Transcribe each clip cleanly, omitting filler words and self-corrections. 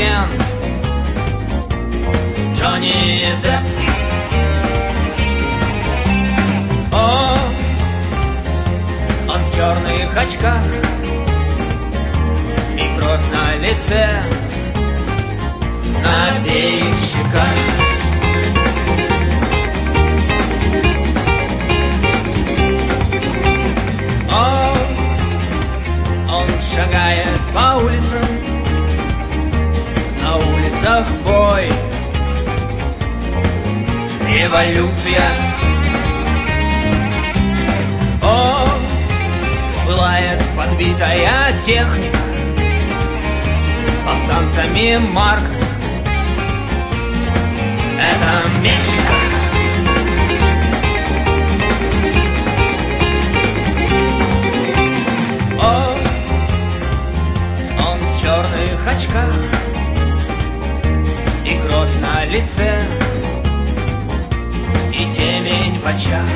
суперагент Джонни Депп. О, он в черных очках и кровь на лице, на обеих щеках. О, он шагает по улицам, на улицах бой, революция. О, пылает подбитая техника повстанцами Маркса. Это Мексика. О, он в черных очках и кровь на лице, и темень в очах.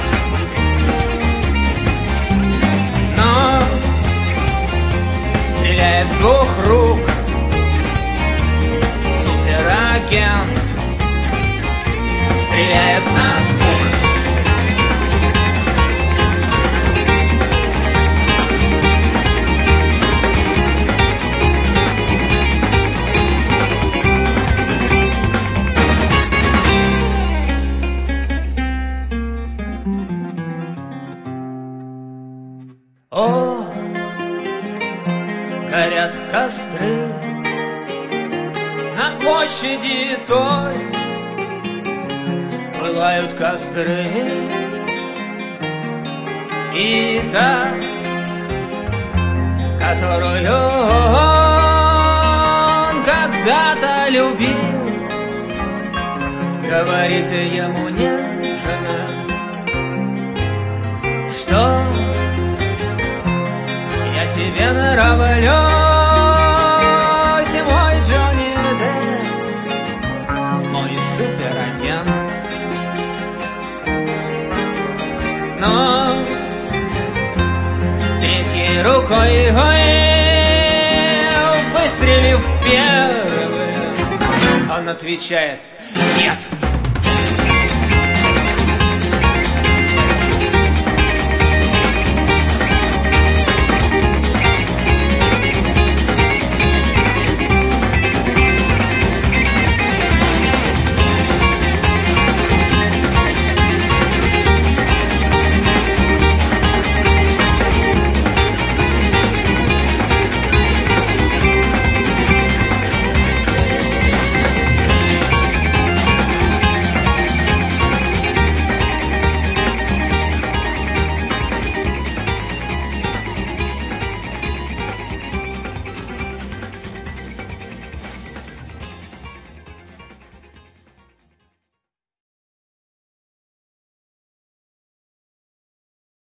Но стреляет с двух рук суперагент, стреляет на звук. О, горят костры на площади той, пылают костры, и та, которую он когда-то любил, говорит ему нежно, что я тебе нравлюсь, мой Джонни Депп, мой суперагент. Но третьей рукой, выстрелив первым, он отвечает: нет.